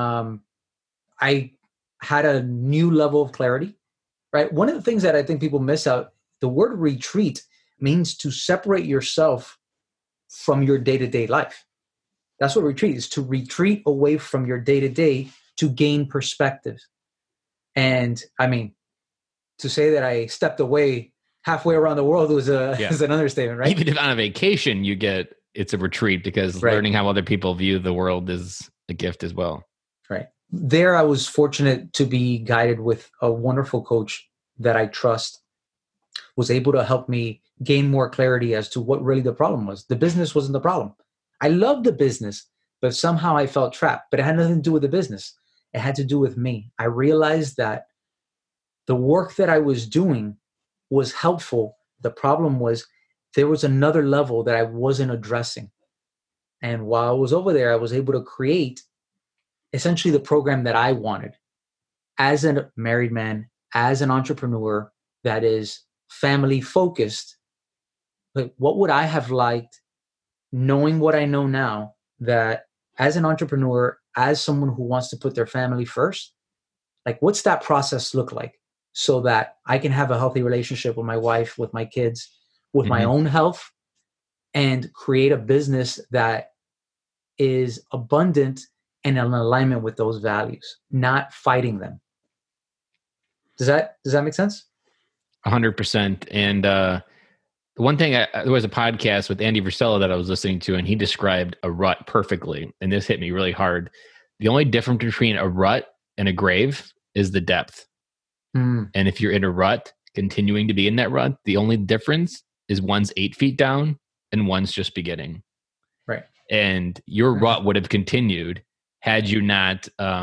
I had a new level of clarity, right? One of the things that I think people miss out, the word retreat means to separate yourself from your day-to-day life. That's what retreat is, to retreat away from your day-to-day to gain perspective. And I mean, to say that I stepped away halfway around the world is an understatement, right? Even if on a vacation, it's a retreat because learning how other people view the world is a gift as well. Right. There, I was fortunate to be guided with a wonderful coach that I trust, was able to help me gain more clarity as to what really the problem was. The business wasn't the problem. I loved the business, but somehow I felt trapped. But it had nothing to do with the business. It had to do with me. I realized that the work that I was doing was helpful. The problem was there was another level that I wasn't addressing. And while I was over there, I was able to create essentially the program that I wanted as a married man, as an entrepreneur that is family focused. Like, what would I have liked knowing what I know now, that as an entrepreneur, as someone who wants to put their family first, like what's that process look like so that I can have a healthy relationship with my wife, with my kids, with my own health, and create a business that is abundant and in alignment with those values, not fighting them. Does that make sense? 100%. And the one thing, there was a podcast with Andy Frisella that I was listening to, and he described a rut perfectly. And this hit me really hard. The only difference between a rut and a grave is the depth. And if you're in a rut, continuing to be in that rut, the only difference is one's 8 feet down and one's just beginning. Right. And your rut would have continued had you not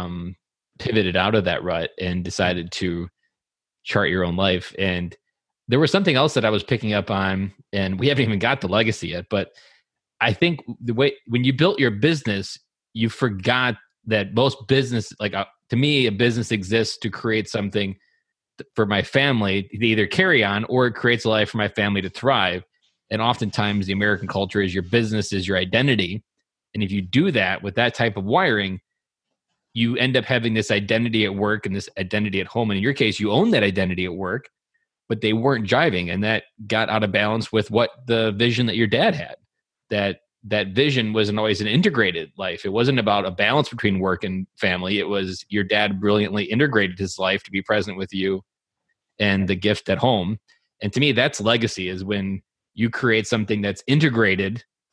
pivoted out of that rut and decided to chart your own life. And there was something else that I was picking up on, and we haven't even got the legacy yet, but I think the way, when you built your business, you forgot that most business, to me, a business exists to create something for my family to either carry on, or it creates a life for my family to thrive. And oftentimes the American culture is your business is your identity. And if you do that with that type of wiring, you end up having this identity at work and this identity at home. And in your case, you own that identity at work, but they weren't jiving. And that got out of balance with what the vision that your dad had. That vision wasn't always an integrated life. It wasn't about a balance between work and family. It was your dad brilliantly integrated his life to be present with you and the gift at home. And to me, that's legacy, is when you create something that's integrated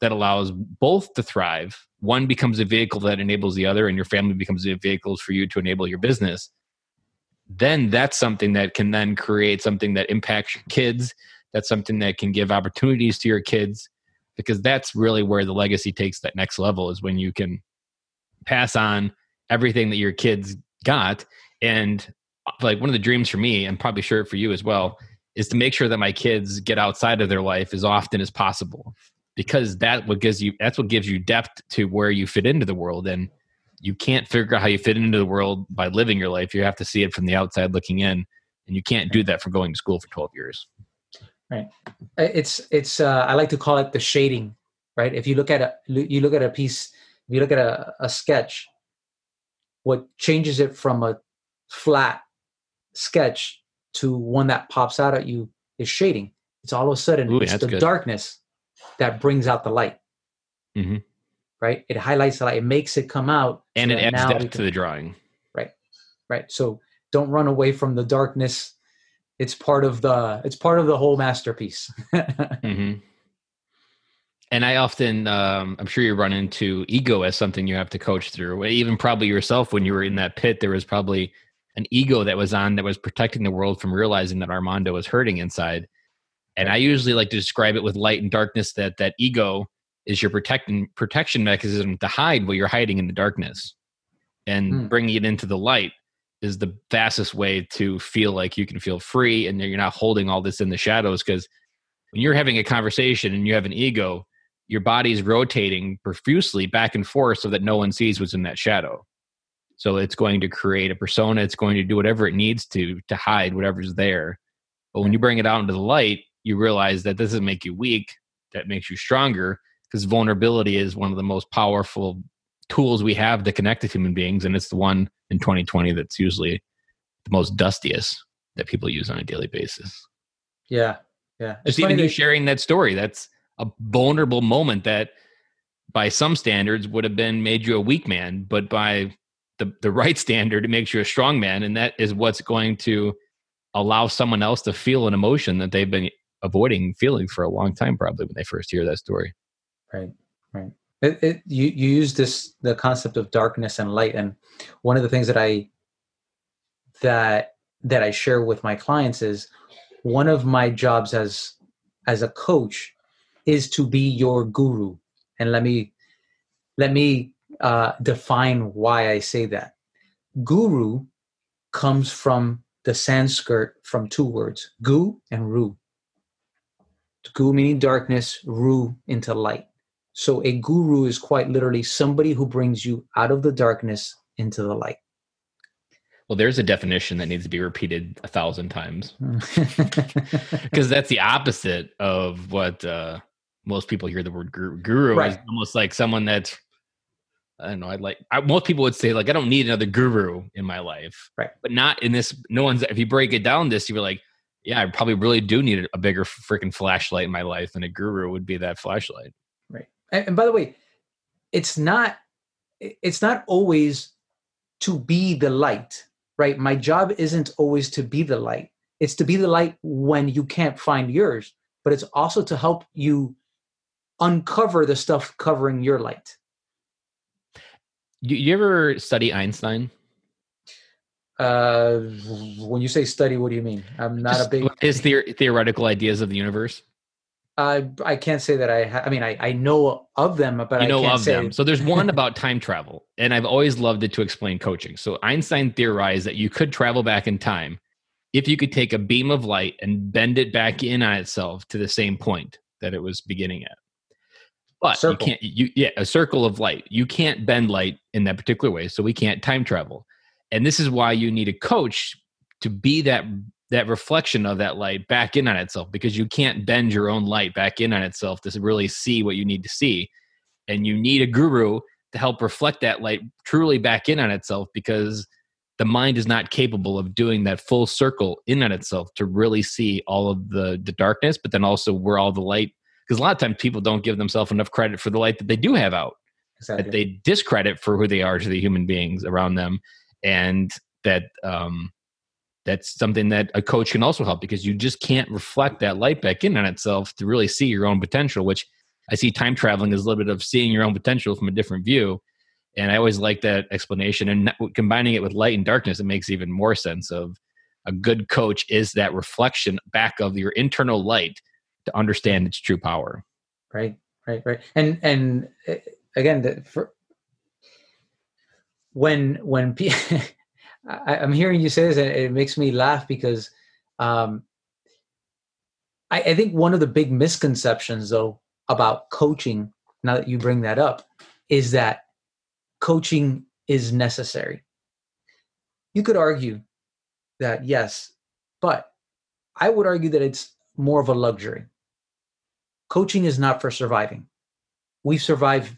that allows both to thrive. One becomes a vehicle that enables the other, and your family becomes a vehicle for you to enable your business. Then that's something that can then create something that impacts your kids. That's something that can give opportunities to your kids, because that's really where the legacy takes that next level, is when you can pass on everything that your kids got. And like one of the dreams for me, and probably sure for you as well, is to make sure that my kids get outside of their life as often as possible, because that's what gives you depth to where you fit into the world. And you can't figure out how you fit into the world by living your life. You have to see it from the outside looking in, and you can't do that from going to school for 12 years. Right. It's I like to call it the shading, right? If you look at a piece, if you look at a sketch, what changes it from a flat sketch to one that pops out at you is shading. It's all of a sudden it's the darkness that brings out the light. Mm-hmm. Right? It highlights the light. It makes it come out, and it adds depth to the drawing. Right. So don't run away from the darkness. It's part of the whole masterpiece. Mm-hmm. And I often, I'm sure you run into ego as something you have to coach through. Even probably yourself, when you were in that pit, there was probably an ego that was protecting the world from realizing that Armando was hurting inside. And I usually like to describe it with light and darkness, that ego is your protection mechanism to hide what you're hiding in the darkness. And bringing it into the light is the fastest way to feel like you can feel free and you're not holding all this in the shadows. Because when you're having a conversation and you have an ego, your body's rotating profusely back and forth so that no one sees what's in that shadow. So it's going to create a persona. It's going to do whatever it needs to hide whatever's there. But when you bring it out into the light, you realize that this doesn't make you weak. That makes you stronger, because vulnerability is one of the most powerful tools we have to connect to human beings. And it's the one in 2020 that's usually the most dustiest that people use on a daily basis. Yeah. Yeah. Just even you sharing that story, that's a vulnerable moment that by some standards would have made you a weak man, but by the right standard, it makes you a strong man. And that is what's going to allow someone else to feel an emotion that they've been avoiding feeling for a long time, probably when they first hear that story. Right. You use the concept of darkness and light. And one of the things that I share with my clients is one of my jobs as a coach is to be your guru. And let me define why I say that. Guru comes from the Sanskrit, from two words, gu and ru. Gu meaning darkness, ru into light. So a guru is quite literally somebody who brings you out of the darkness into the light. Well, there's a definition that needs to be repeated 1,000 times, because that's the opposite of what most people hear the word guru. Right. Is almost like someone that's, I don't know, most people would say, like, I don't need another guru in my life. Right. But not in this, if you break it down you're like, yeah, I probably really do need a bigger freaking flashlight in my life, and a guru would be that flashlight. Right. And by the way, it's not always to be the light, right? My job isn't always to be the light. It's to be the light when you can't find yours, but it's also to help you uncover the stuff covering your light. You ever study Einstein? When you say study, what do you mean? I'm not a big... His theoretical ideas of the universe? I can't say that I know of them, but I can't say them. So there's one about time travel, and I've always loved it to explain coaching. So Einstein theorized that you could travel back in time if you could take a beam of light and bend it back in on itself to the same point that it was beginning at. But circle. You can't, a circle of light. You can't bend light in that particular way, so we can't time travel. And this is why you need a coach to be that reflection of that light back in on itself, because you can't bend your own light back in on itself to really see what you need to see. And you need a guru to help reflect that light truly back in on itself, because the mind is not capable of doing that full circle in on itself to really see all of the darkness, but then also where all the light, because a lot of times people don't give themselves enough credit for the light that they do have out. Exactly. That they discredit for who they are to the human beings around them. And that that's something that a coach can also help, because you just can't reflect that light back in on itself to really see your own potential, which I see time traveling as a little bit of seeing your own potential from a different view. And I always like that explanation. And combining it with light and darkness, it makes even more sense of a good coach is that reflection back of your internal light to understand its true power. Right. And again, when I'm hearing you say this, and it makes me laugh because I think one of the big misconceptions, though, about coaching, now that you bring that up, is that coaching is necessary. You could argue that yes, but I would argue that it's more of a luxury. Coaching is not for surviving. We've survived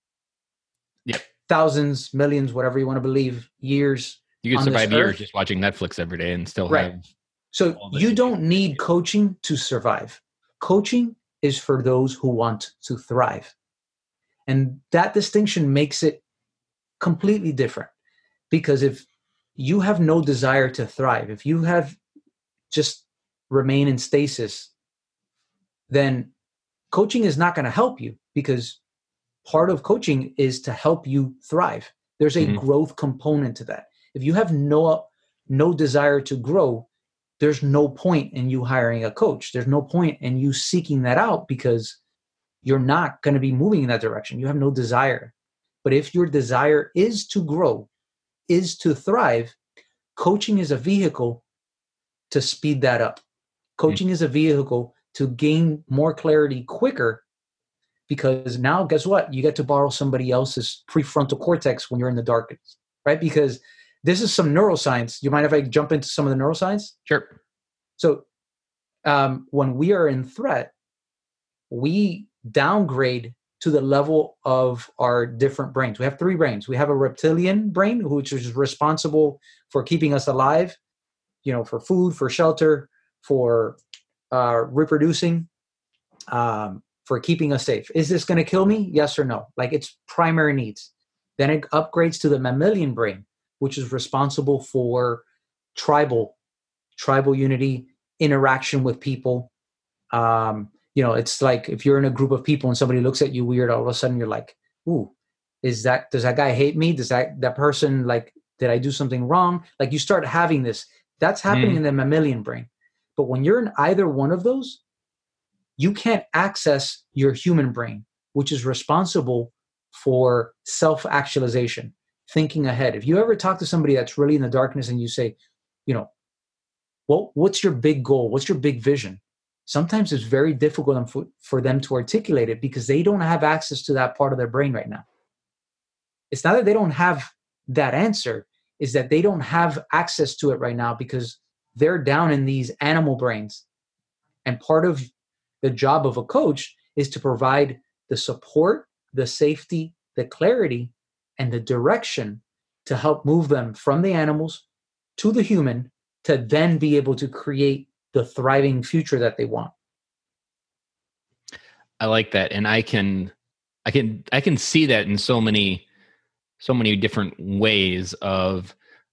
thousands, millions, whatever you want to believe, years. You can survive years just watching Netflix every day and still have. So you don't need coaching to survive. Coaching is for those who want to thrive. And that distinction makes it completely different. Because if you have no desire to thrive, if you have just remain in stasis, then coaching is not going to help you, because part of coaching is to help you thrive. There's a growth component to that. If you have no desire to grow, there's no point in you hiring a coach. There's no point in you seeking that out, because you're not going to be moving in that direction. You have no desire. But if your desire is to grow, is to thrive, coaching is a vehicle to speed that up. Coaching is a vehicle to gain more clarity quicker, because now, guess what? You get to borrow somebody else's prefrontal cortex when you're in the darkness, right? Because this is some neuroscience. You mind if I jump into some of the neuroscience? Sure. So when we are in threat, we downgrade to the level of our different brains. We have 3 brains. We have a reptilian brain, which is responsible for keeping us alive, for food, for shelter, for reproducing, for keeping us safe. Is this going to kill me? Yes or no? Like, it's primary needs. Then it upgrades to the mammalian brain, which is responsible for tribal unity, interaction with people. It's like if you're in a group of people and somebody looks at you weird, all of a sudden you're like, ooh, does that guy hate me? Does that person, like, did I do something wrong? Like, you start having this. That's happening in the mammalian brain. But when you're in either one of those, you can't access your human brain, which is responsible for self-actualization, thinking ahead. If you ever talk to somebody that's really in the darkness and you say, what's your big goal? What's your big vision? Sometimes it's very difficult for them to articulate it, because they don't have access to that part of their brain right now. It's not that they don't have that answer, is that they don't have access to it right now because they're down in these animal brains. And part of the job of a coach is to provide the support, the safety, the clarity, and the direction to help move them from the animals to the human, to then be able to create the thriving future that they want. I like that. And I can see that in so many different ways of,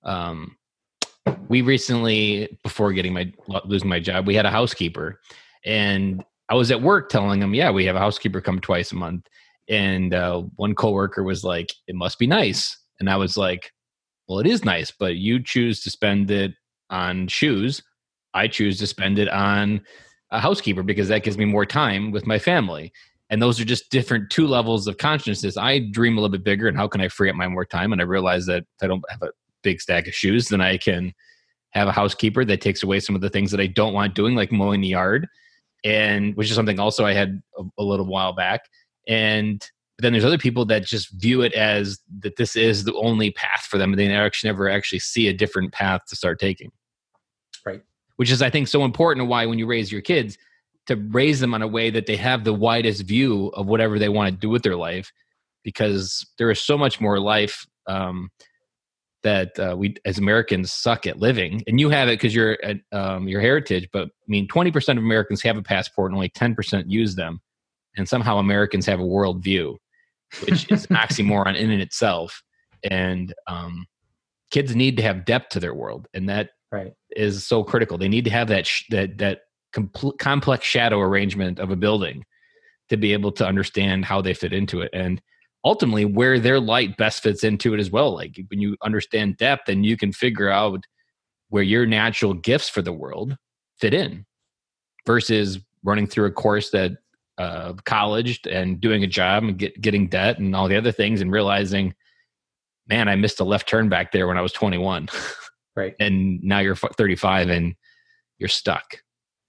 we recently, before losing my job, we had a housekeeper, and I was at work telling them, we have a housekeeper come twice a month. And one coworker was like, it must be nice. And I was like, well, it is nice, but you choose to spend it on shoes. I choose to spend it on a housekeeper because that gives me more time with my family. And those are just different 2 levels of consciousness. I dream a little bit bigger, and how can I free up my more time? And I realize that if I don't have a big stack of shoes, then I can have a housekeeper that takes away some of the things that I don't want doing, like mowing the yard, and which is something also I had a little while back. And then there's other people that just view it as that this is the only path for them, and they never actually see a different path to start taking. Right. Which is, I think, so important, why when you raise your kids, to raise them in a way that they have the widest view of whatever they want to do with their life, because there is so much more life that we as Americans suck at living. And you have it because you're at your heritage, but 20% of Americans have a passport and only 10% use them. And somehow Americans have a worldview, which is an oxymoron in itself. And kids need to have depth to their world, and that is so critical. They need to have that complex shadow arrangement of a building to be able to understand how they fit into it. And ultimately where their light best fits into it as well. Like when you understand depth, then you can figure out where your natural gifts for the world fit in versus running through a course that college and doing a job and getting debt and all the other things and realizing, man, I missed a left turn back there when I was 21. Right. And now you're 35 and you're stuck.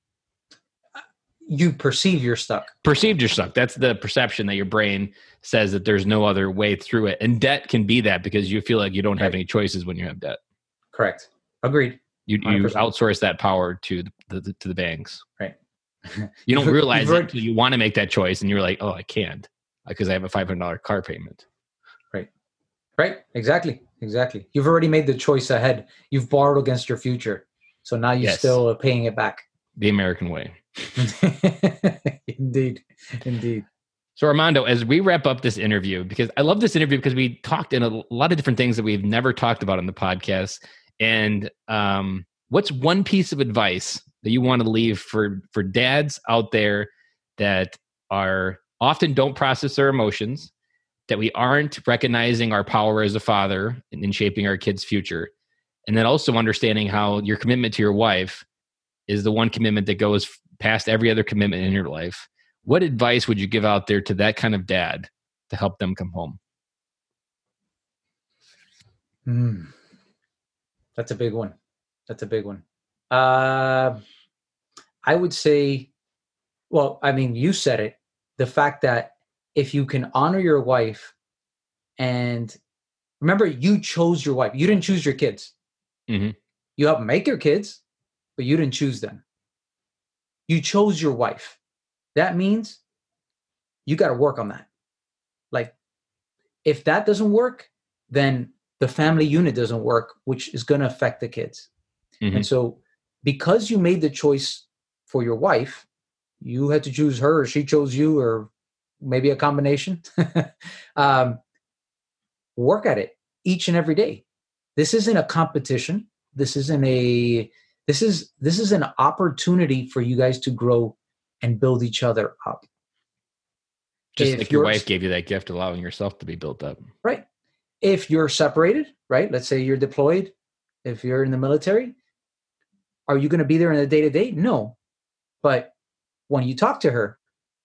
You perceive you're stuck. Perceived you're stuck. That's the perception that your brain says that there's no other way through it. And debt can be that because you feel like you don't have any choices when you have debt. Correct. Agreed. You outsource that power to the banks. Right. You don't realize it until you want to make that choice and you're like, oh, I can't because I have a $500 car payment. Right. Right. Exactly. You've already made the choice ahead. You've borrowed against your future. So now you're still paying it back. The American way. Indeed. So Armando, as we wrap up this interview, because I love this interview because we talked in a lot of different things that we've never talked about on the podcast. And what's one piece of advice that you want to leave for dads out there that are often don't process their emotions, that we aren't recognizing our power as a father in shaping our kids' future, and then also understanding how your commitment to your wife is the one commitment that goes past every other commitment in your life? What advice would you give out there to that kind of dad to help them come home? That's a big one. I would say, well, I mean, you said it, the fact that if you can honor your wife, and remember, you chose your wife. You didn't choose your kids. Mm-hmm. You helped make your kids, but you didn't choose them. You chose your wife. That means you got to work on that. Like, if that doesn't work, then the family unit doesn't work, which is going to affect the kids. Mm-hmm. And so because you made the choice for your wife, you had to choose her or she chose you, or maybe a combination. Work at it each and every day. This isn't a competition. This is an opportunity for you guys to grow and build each other up. Just like your wife gave you that gift, allowing yourself to be built up. Right. If you're separated, right? Let's say you're deployed. If you're in the military, are you going to be there in the day-to-day? No. But when you talk to her,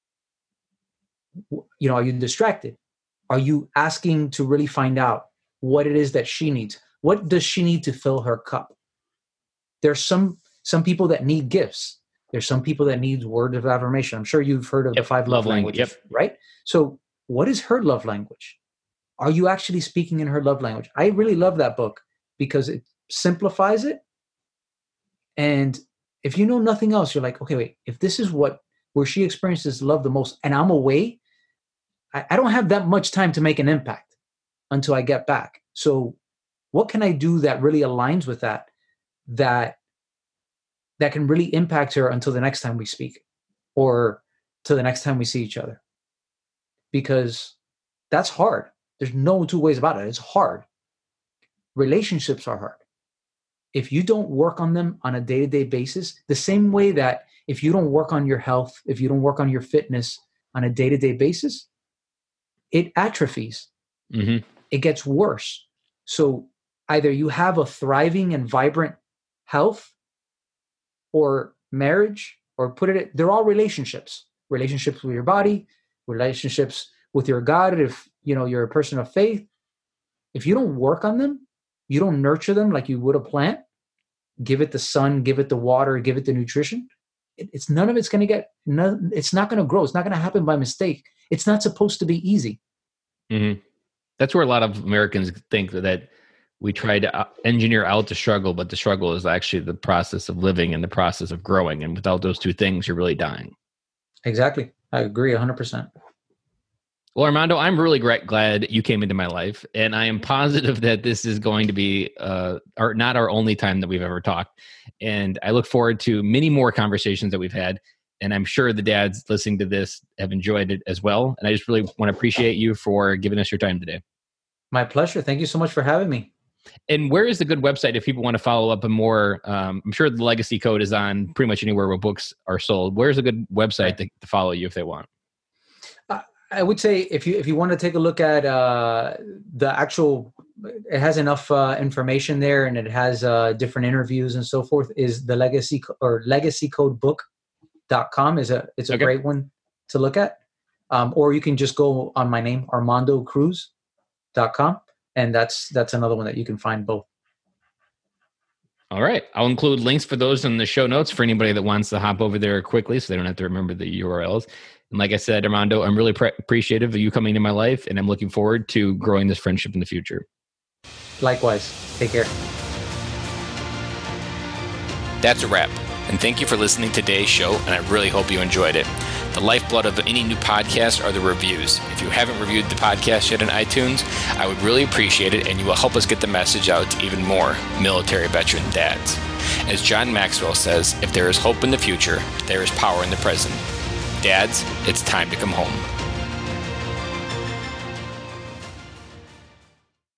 are you distracted? Are you asking to really find out what it is that she needs? What does she need to fill her cup? There's some people that need gifts. There's some people that need words of affirmation. I'm sure you've heard of the 5 love languages, right? So what is her love language? Are you actually speaking in her love language? I really love that book because it simplifies it. And if you know nothing else, you're like, okay, wait, if this is where she experiences love the most and I'm away, I don't have that much time to make an impact until I get back. So what can I do that really aligns with that can really impact her until the next time we speak or till the next time we see each other? Because that's hard. There's no two ways about it. It's hard. Relationships are hard. If you don't work on them on a day-to-day basis, the same way that if you don't work on your health, if you don't work on your fitness on a day-to-day basis, it atrophies. Mm-hmm. It gets worse. So either you have a thriving and vibrant health or marriage, or they're all relationships with your body, relationships with your God. If you're a person of faith, if you don't work on them, you don't nurture them like you would a plant, give it the sun, give it the water, give it the nutrition, it's none of it's going to get, it's not going to grow. It's not going to happen by mistake. It's not supposed to be easy. Mm-hmm. That's where a lot of Americans think that we try to engineer out the struggle, but the struggle is actually the process of living and the process of growing. And without those two things, you're really dying. Exactly. I agree 100%. Well, Armando, I'm really glad you came into my life, and I am positive that this is going to be not our only time that we've ever talked. And I look forward to many more conversations that we've had, and I'm sure the dads listening to this have enjoyed it as well. And I just really want to appreciate you for giving us your time today. My pleasure. Thank you so much for having me. And where is the good website if people want to follow up and more? I'm sure the Legacy Code is on pretty much anywhere where books are sold. Where's a good website to follow you if they want? I would say if you want to take a look at the actual, it has enough information there, and it has different interviews and so forth. Is the legacycodebook.com is it's a great one to look at. Or you can just go on my name, ArmandoCruz.com, and that's another one that you can find both. All right. I'll include links for those in the show notes for anybody that wants to hop over there quickly so they don't have to remember the URLs. And like I said, Armando, I'm really appreciative of you coming into my life, and I'm looking forward to growing this friendship in the future. Likewise. Take care. That's a wrap. And thank you for listening to today's show, and I really hope you enjoyed it. The lifeblood of any new podcast are the reviews. If you haven't reviewed the podcast yet on iTunes, I would really appreciate it, and you will help us get the message out to even more military veteran dads. As John Maxwell says, if there is hope in the future, there is power in the present. Dads, it's time to come home.